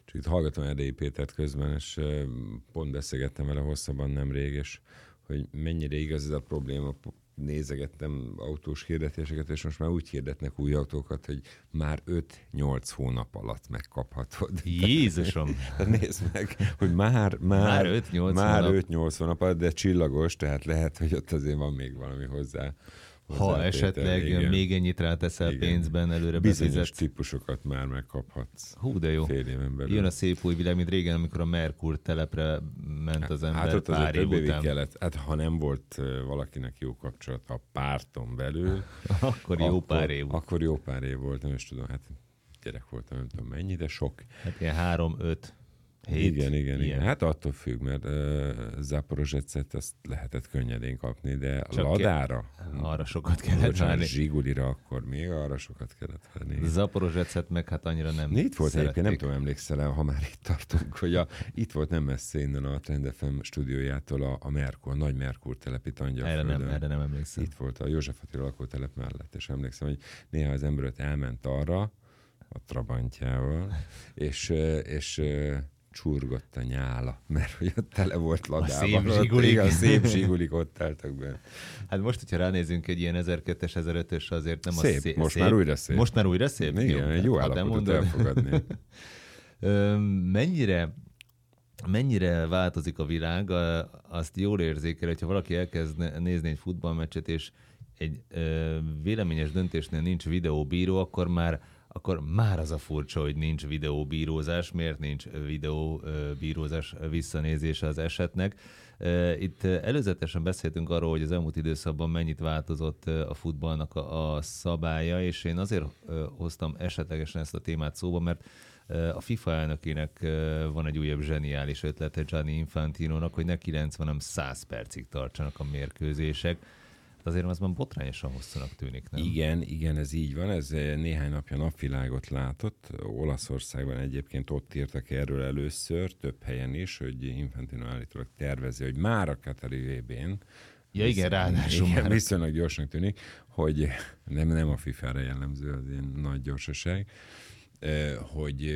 Csak itt hallgatom Erdélyi Pétert közben, és pont beszélgettem vele hosszabban nemrég, és hogy mennyire igaz ez a probléma. Nézegettem autós hirdetéseket, és most már úgy hirdetnek új autókat, hogy már 5-8 hónap alatt megkaphatod. Jézusom! Nézd meg, hogy már 5-8 hónap alatt, de csillagos, tehát lehet, hogy ott azért van még valami hozzá. Ha esetleg igen. Még ennyit ráteszel pénzben, előre bizonyos befizetsz. típusokat már megkaphatsz. Hú, de jó. Fél éven belül. Jön a szép új világ, mint régen, amikor a Merkur telepre ment az ember ott pár év után. Kellett. Hát ha nem volt valakinek jó kapcsolata a párton belül, akkor jó pár év. Akkor jó pár év volt, nem is tudom, hát gyerek voltam, nem tudom mennyi, de sok. Hát ilyen 3-5 hét. Igen. Hát attól függ, mert Zaporozsetszet azt lehetett könnyedén kapni, de csak Ladára... Arra sokat kellett várni. Zsigulira akkor még arra sokat kellett várni. Zaporozsetszet meg hát annyira nem itt volt szerették. egyébként, nem tudom, emlékszel el, ha már itt tartunk, hogy itt volt nem messze innen a Trend FM stúdiójától a Merkur, a nagy Merkur telep itt Angyalföldön. Erre nem emlékszem. Itt volt a József Attila lakótelep mellett, és emlékszem, hogy néha az ember elment arra, a Trabantjával, és csurgott a nyála, mert hogy ott tele volt Ladában. A szép zsigulik ott álltak be. Hát most, hogyha ránézünk egy ilyen 1002-es, 1005-ös, azért nem szép, az szép. Most már újra szép. Most már újra szép? Igen, egy jó állapotot elfogadni. Mennyire változik a világ, azt jól érzékel, hogyha valaki elkezd nézni egy futballmeccset, és egy véleményes döntésnél nincs videóbíró, akkor már az a furcsa, hogy nincs videóbírózás. Miért nincs videóbírózás visszanézése az esetnek? Itt előzetesen beszéltünk arról, hogy az elmúlt időszakban mennyit változott a futballnak a szabálya, és én azért hoztam esetlegesen ezt a témát szóba, mert a FIFA elnökének van egy újabb zseniális ötlete Gianni Infantinónak, hogy ne 90, hanem 100 percig tartsanak a mérkőzések. Azért az már botrányosan hosszúnak tűnik, nem? Igen, ez így van. Ez néhány napja napvilágot látott. Olaszországban egyébként ott írtak erről először, több helyen is, hogy Infantino állítólag tervezi, hogy már a Qatari VB-n, ráadásul már viszonylag gyorsan tűnik, hogy nem a FIFA-ra jellemző az ilyen nagy gyorsaság, hogy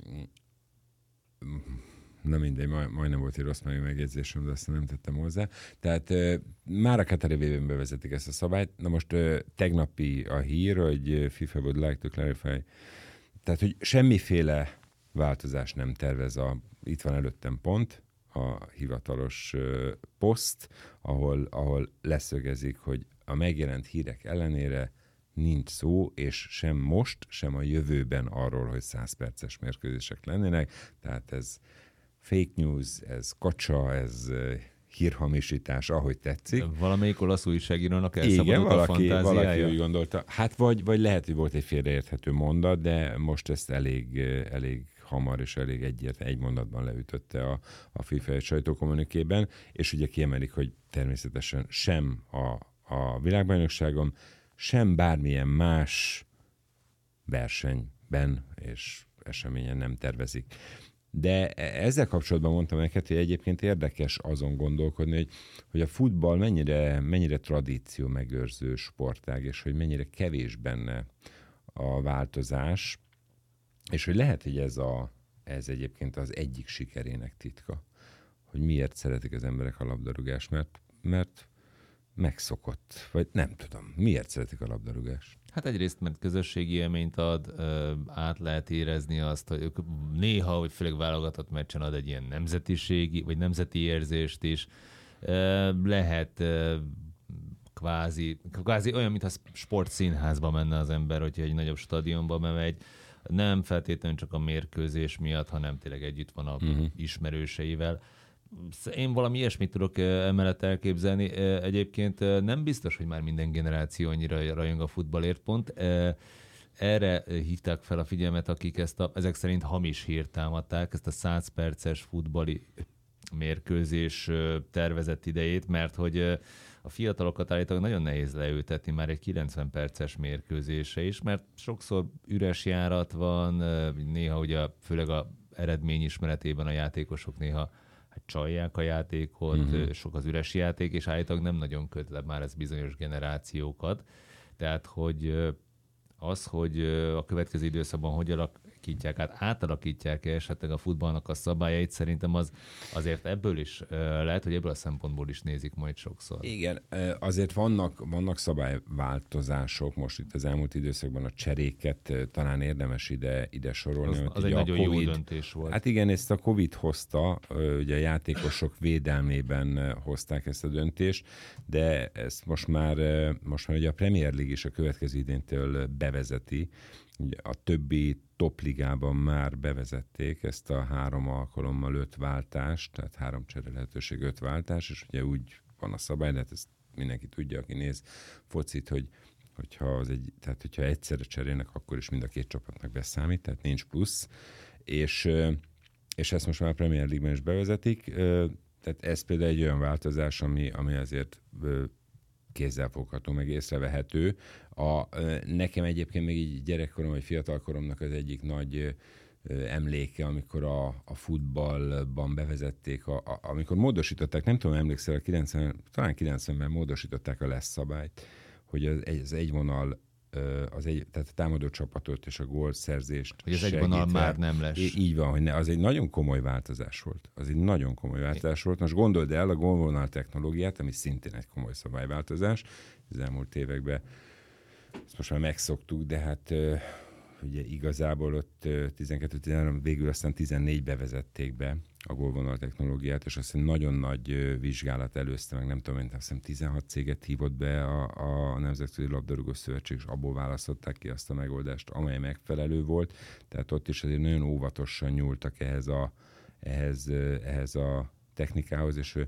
na mindegy, majdnem volt egy rossz megjegyzésem, de azt nem tettem hozzá. Tehát már a Qatari VB-ben bevezetik ezt a szabályt. Na most tegnapi a hír, hogy FIFA would like to clarify, tehát hogy semmiféle változás nem tervez itt van előttem pont, a hivatalos poszt, ahol leszögezik, hogy a megjelent hírek ellenére nincs szó, és sem most, sem a jövőben arról, hogy 100 perces mérkőzések lennének. Tehát ez fake news, ez kacsa, ez hírhamisítás, ahogy tetszik. Valamelyik olasz újságírónak elszabadult a fantáziája? Valaki úgy gondolta. Hát vagy lehet, hogy volt egy félreérthető mondat, de most ezt elég hamar és elég egy mondatban leütötte a FIFA egy sajtókommunikében, és ugye kiemelik, hogy természetesen sem a világbajnokságon, sem bármilyen más versenyben és eseményen nem tervezik. De ezzel kapcsolatban mondtam neked, hogy egyébként érdekes azon gondolkodni, hogy a futball mennyire tradíció megőrző sportág, és hogy mennyire kevés benne a változás, és hogy lehet, hogy ez egyébként az egyik sikerének titka, hogy miért szeretik az emberek a labdarúgást, mert megszokott, vagy nem tudom, miért szeretik a labdarúgást. Hát egyrészt, mert közösségi élményt ad, át lehet érezni azt, hogy néha, hogy főleg válogatott meccsen ad egy ilyen nemzetiségi, vagy nemzeti érzést is. Lehet kvázi olyan, mintha sportszínházba menne az ember, hogyha egy nagyobb stadionba bemegy. Nem feltétlenül csak a mérkőzés miatt, hanem tényleg együtt van a ismerőseivel. Én valami ilyesmit tudok emellett elképzelni. Egyébként nem biztos, hogy már minden generáció annyira rajong a futballért pont. Erre hívták fel a figyelmet, akik ezek szerint hamis hírt támadták, ezt a 100 perces futballi mérkőzés tervezett idejét, mert hogy a fiatalokat állítólag nagyon nehéz leültetni már egy 90 perces mérkőzésre is, mert sokszor üres járat van, néha ugye főleg a eredmény ismeretében a játékosok néha csalják a játékot, sok az üres játék, és állítólag nem nagyon köt le már ez bizonyos generációkat. Tehát, hogy az, hogy a következő időszakban hogy átalakítják esetleg a futballnak a szabályait, szerintem az azért ebből is lehet, hogy ebből a szempontból is nézik majd sokszor. Igen, azért vannak szabályváltozások, most itt az elmúlt időszakban a cseréket talán érdemes ide sorolni. Az egy nagyon jó döntés volt. Hát igen, ezt a Covid hozta, ugye a játékosok védelmében hozták ezt a döntést, de ezt most már ugye a Premier League is a következő idéntől bevezeti. A többi topligában már bevezették ezt a 3 alkalommal 5 váltást, tehát 3 csere lehetőség 5 váltás, és ugye úgy van a szabály, de hát ezt mindenki tudja, aki néz focit, hogyha egyszerre cserélnek, akkor is mind a 2 csapatnak beszámít, tehát nincs plusz, és ezt most már a Premier League-ben is bevezetik, tehát ez például egy olyan változás, ami azért kézzelfogható, meg észrevehető. Nekem egyébként még így gyerekkorom, vagy fiatalkoromnak az egyik nagy emléke, amikor a futballban bevezették, amikor módosították, nem tudom, emlékszel, talán 90-ben módosították a lesz szabályt, hogy az egyvonal, tehát a támadó csapatot és a gólszerzést hogy az egyvonal már nem lesz. Így van, hogy az egy nagyon komoly változás volt. Most gondold el a gólvonal technológiát, ami szintén egy komoly szabályváltozás. Az elmúlt években ezt most már megszoktuk, de hát ugye igazából ott 12-13, végül aztán 14-be vezették be a gólvonal technológiát, és azt nagyon nagy vizsgálat előzte meg, nem tudom, azt hiszem 16 céget hívott be a Nemzetközi Labdarúgó Szövetség, és abból választották ki azt a megoldást, amely megfelelő volt. Tehát ott is azért nagyon óvatosan nyúltak ehhez a technikához, és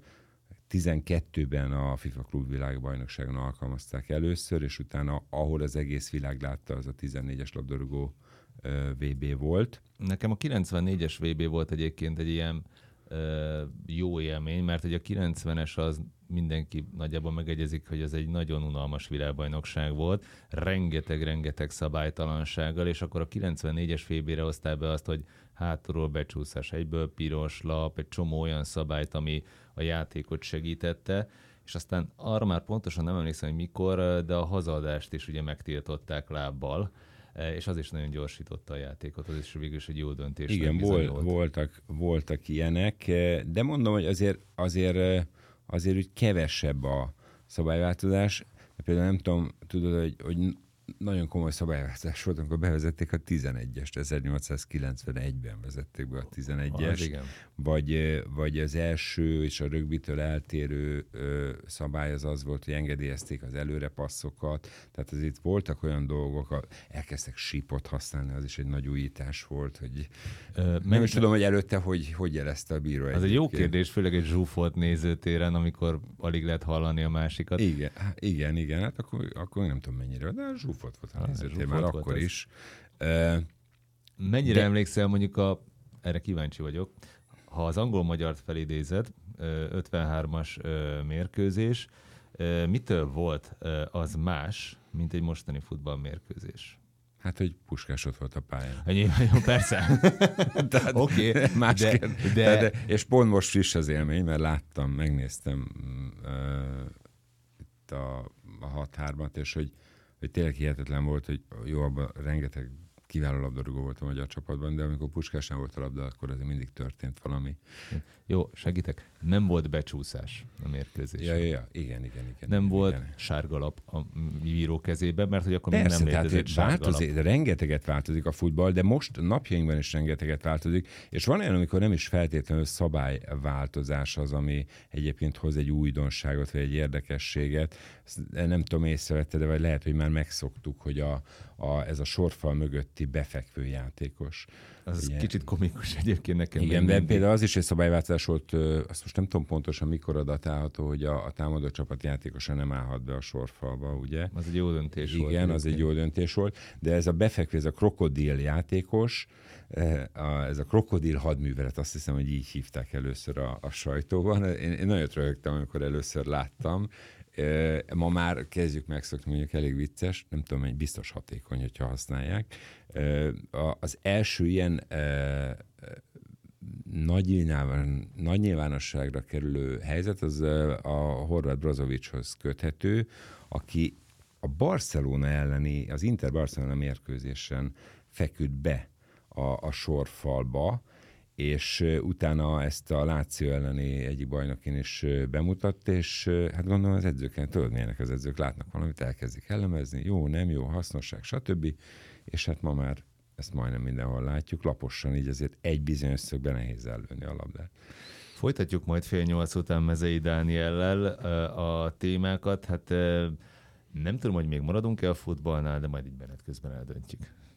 12-ben a FIFA klubvilágbajnokságon alkalmazták először, és utána, ahol az egész világ látta, az a 14-es labdarúgó VB volt. Nekem a 94-es VB volt egyébként egy ilyen jó élmény, mert hogy a 90-es az mindenki nagyjából megegyezik, hogy ez egy nagyon unalmas világbajnokság volt, rengeteg szabálytalansággal, és akkor a 94-es VB-re hoztál be azt, hogy hátulról becsúszás, egyből piros lap, egy csomó olyan szabályt, ami a játékot segítette, és aztán arra már pontosan nem emlékszem, hogy mikor, de a hazaadást is ugye megtiltották lábbal, és az is nagyon gyorsította a játékot, az is végül is egy jó döntés. Igen, voltak ilyenek, de mondom, hogy azért úgy kevesebb a szabályváltozás. Például nem tudom, tudod, hogy nagyon komoly szabályváltozás volt, amikor bevezették a 11-est, 1891-ben vezették be a 11-est, vagy az első és a rögbitől eltérő szabály az volt, hogy engedélyezték az előrepasszokat, tehát azért voltak olyan dolgok, elkezdtek sípot használni, az is egy nagy újítás volt, hogy nem is tudom, hogy előtte hogy jelezte a bíró. Ez egy jó kérdés, főleg egy zsúfolt nézőtéren, amikor alig lehet hallani a másikat. Igen, hát akkor nem tudom mennyire, de zsúfolt volt a nézőtér már akkor is. Mennyire emlékszel mondjuk erre kíváncsi vagyok, ha az angol-magyart felidézed, 53-as mérkőzés, mitől volt az más, mint egy mostani futballmérkőzés? Hát, hogy Puskás ott volt a pályán. Jó, persze. Oké, és pont most friss az élmény, mert megnéztem itt a 6-3-at, és hogy tényleg hihetetlen volt, hogy jó, abban rengeteg kiváló labdarúgó volt a magyar csapatban, de amikor Puskásnál volt a labda, akkor azért mindig történt valami. Jó, segítek. Nem volt becsúszás a mérkőzésen. Ja, igen. Nem volt sárgalap a bíró kezében, mert hogy akkor még nem létezett sárgalap. Rengeteget változik a futball, de most napjainkban is rengeteget változik, és van olyan, amikor nem is feltétlenül szabályváltozás az, ami egyébként hoz egy újdonságot, vagy egy érdekességet. Nem tudom, észrevetted, de vagy lehet, hogy már megszoktuk, hogy ez a sorfal mögötti befekvő játékos. Az ugye, kicsit komikus egyébként nekem. Igen, de például az is egy szabályváltozás volt, azt most nem tudom pontosan mikor adatálható, hogy a támadó csapat játékosa nem állhat be a sorfalba, ugye? Az egy jó döntés volt. Igen, az egy jó döntés volt, de ez a befekvő, ez a krokodil játékos, ez a krokodil hadművelet, azt hiszem, hogy így hívták először a sajtóban. Én nagyon röhögtem, amikor először láttam. Ma már kezdjük megszokni, mondjuk elég vicces, nem tudom, hogy biztos hatékony, hogyha használják. Az első ilyen nagy nyilvánosságra kerülő helyzet az a Horváth Brozovićhoz köthető, aki a Barcelona elleni, az Inter Barcelona mérkőzésen feküdt be a sorfalba, és utána ezt a Lazio elleni egyik bajnokin is bemutatta, és hát gondolom az edzőken, tudod milyenek az edzők, látnak valamit, elkezdik elemezni, jó, nem jó, hasznosság, stb. És hát ma már ezt majdnem mindenhol látjuk, laposan, így azért egy bizonyos szögben nehéz ellőni a labdát. Folytatjuk majd 7:30 után Mezei Dániellel a témákat. Hát nem tudom, hogy még maradunk-e a futballnál, de majd így menet közben eldöntjük.